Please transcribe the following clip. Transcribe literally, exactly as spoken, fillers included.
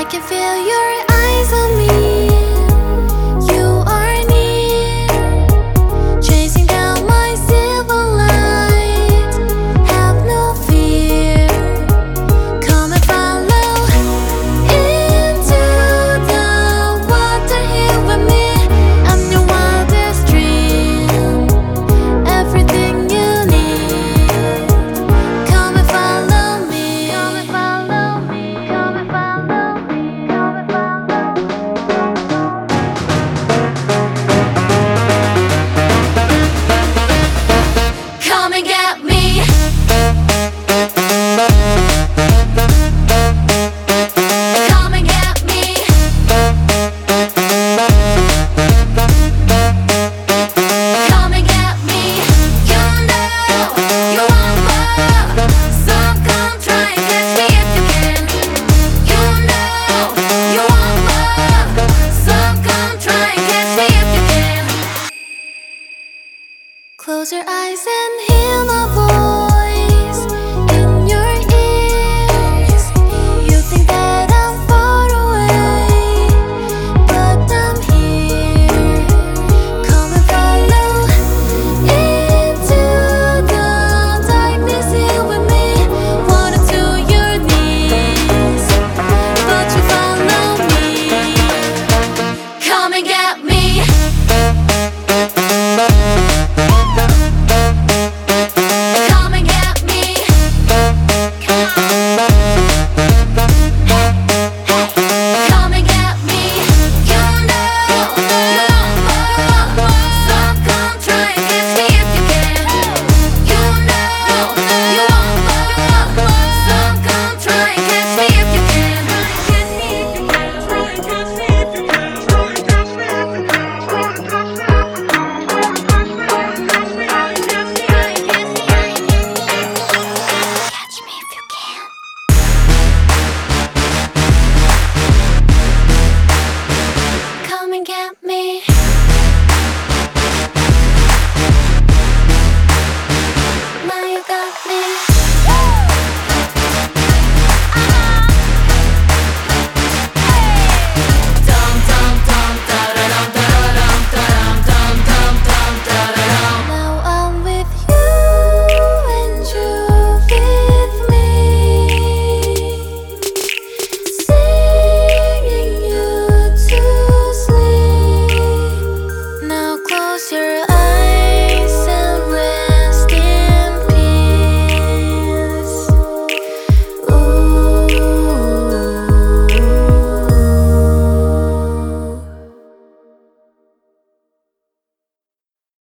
can feel your eyes on me. You are near, chasing down my silver light. Have no fear, come and follow into the water here with me. I'm your wildest dream, everything you need. Come and follow me, come and follow me, come and follow me, come and follow me. Come and get me. Come and get me. Come and get me. You know you want more, so come try and catch me if you can. You know you want more, so come try and catch me if you can. Close your eyes and hear my voice in your ears. You think that I'm far away, but I'm here. Come and follow into the darkness here with me. Water to your knees, but you follow me. Come and get me. Come and get me. Come and get me. You know you want more, so come try and catch me if you can. You know you want more, so come try and catch me if you can. Catch me if you can. Try and catch me if you can. Try and catch me if you can. Try and catch me if you can. Catch me if you can. Come and get me. Now you got me.